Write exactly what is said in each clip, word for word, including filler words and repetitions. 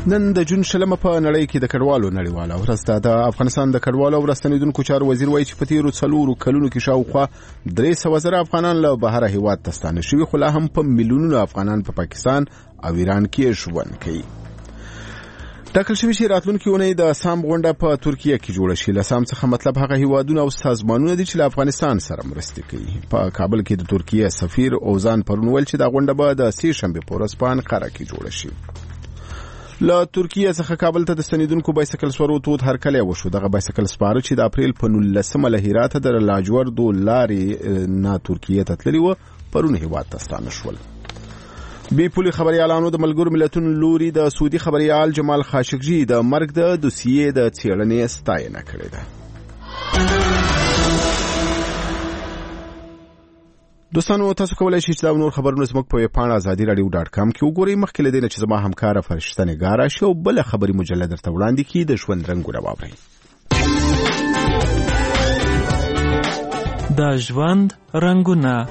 نن د جون شلمه په نړۍ کې د کډوالو نړیواله ورځ ده. د افغانستان د کډوالو او راستنیدونکو چارو وزیر وایي چې په تیرو څلورو کلونو کې شاوخوا درې سوه زره افغانان له بهره هیواد ته ستانه شوي، خو لا هم په میلیونونو افغانان په پا پاکستان او ایران کې ژوند کوي. ټاکل شوی چې راتلونکي اونۍ د سام غونډه په ترکیه کې جوړه شي. له سام څخه مطلب هغه هیوادونه او سازمانونه دي چې له افغانستان سره مرسته کوي. په کابل کې د ترکیه سفیر اوزان پرون ویل چې دا غونډه به د سې شنبې په ورځ په انقره کې جوړه شي. له ترکیه څخه کابل ته د ستنیدونکو بایسکل سپارو تود هرکلی وشو. دغه بایسکل سپاره چې د اپریل په نولسمه له هراته د لاجوردو لارې نه ترکیه ته تللي وه، پرون هیواد ته ستانه شول. بې پولي خبریالانو د ملګرو ملتونو لوري د سعودي خبریال جمال خاشقجي د مرګ د دوسیې د څېړنې ستاینه کړې ده. دوستانو، تاسو کولای شئ چې دا نور خبرونه زموږ په ویبپاڼه ازادي راډیو ډاټ کام کې وګورئ. مخکې له دې نه چې زما همکاره فرشته نګار راشي او بله خبري مجله درته وړاندې کړي، د ژوند رنګونه واورئ. د ژوند رنګونه.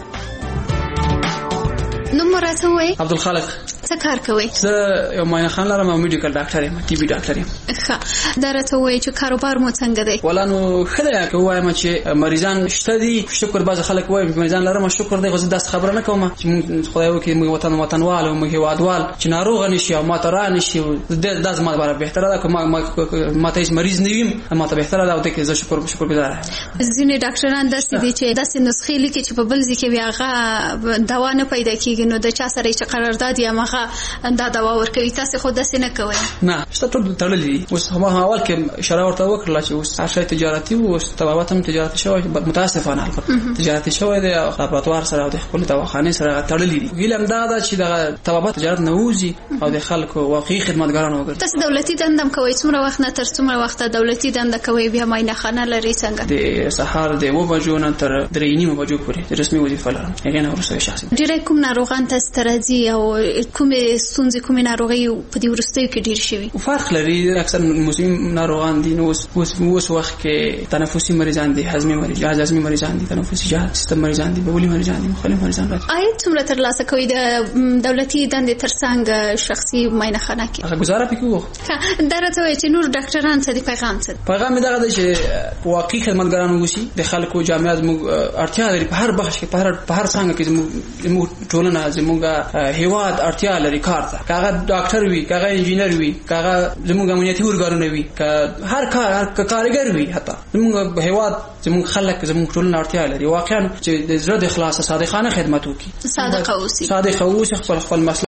نو مراتب وای عبدالخالق. څه کار کوي؟ زه یو معاینه خان لرم او میډیکل ډاکټر یم، ټي بي ډاکټر یم. ښه، دا راته وایي چې کاروبار مو څنګه دی؟ ولا نو ښه دی که ووایم چې مریضان شته دي، شکر. بعضې خلک وایي مریضان لرم شکر دی، خو زه داسې خبره نه کوم چې موږ خدای وکړي موږ وطن وطنوال او موږ هېوادوال چې ناروغه نه شي او ما ته را نه شي. دا زما لپاره بهتره ده که ما ته هېڅ مریض نه ویم، ما ته بهتره ده او دې کې زه شکر شکرګزاره یم. ځینې ډاکټران داسې دي چې داسې نسخې لیکي چې په بل ځای کې بیا هغه دوا نه پیدا کېږي، نو د چا سره چې قرارداد یا هغه دا دوا ورکوي. تاسو خو داسې نه کوئ؟ نه، شته ټول تړلي دي. اوس هم اول کې اشاره ورته وکړله چې اوس هر شی تجارتي و، اوس طبابت هم تجارتي شوی، متاسفانه البته تجارتي شوی دی. لابراتوار سره او د خپل دواخانې سره تړلي دي. ګیله همدا ده چې دغه طبابت تجارت نه وځي او د خلکو واقعي خدمتګاران وګرځي. تاسو دولتي دنده هم کوئ؟ څومره وخت نه تر څومره وخته دولتي دنده کوئ؟ بیا معاینه خانه لرئ څنګه؟ د سهار د اوه بجو نه تر درې نیمه بجو پورې رسمي وظیفه لرم. هغې نه وروسته شخصي. ډېری کوم ناروغان تاسو ته راځي او کومې ستونزې کومې ناروغۍ په دې وروستیو کې ډېر شوي؟ فرق لري. اکثر موسمي ناروغان دي. نو اوس وخت کې تنفسي مریضان دي، هضمي مریضان، هضمي مریضان دي، تنفسي جهاز سیستم مریضان دي، بولي مریضان دي، مختلف مریضان راځي. آیا څومره ترلاسه کوئ د دولتي دندې ترڅنګ شخصي معاینه خانه کې؟ هغه ګزاره پکې وو. دا راته وایي چې نور ډاکټران څه دي؟ پیغام څه دی؟ پیغام یې دغه دی چې واقعي خدمتګاران واوسي. د خلکو جامعه زموږ اړتیا لري په هر بخش کې، په هر په هر څانګه کې زموږ ټولنه زموږ هیواد اړتیا لري کار ته. که هغه ډاکټر وي، که هغه انجینر وي، که هغه زموږ امنیتي ارګانونه وي، که هر کار که کارګر وي، حتی زموږ هیواد زموږ خلک زموږ ټولنه اړتیا لري واقعا چې د زړه د اخلاص صادقانه خدمت وکړي، صادقه اوسي، صادقه اوسي، خپل خپل مسله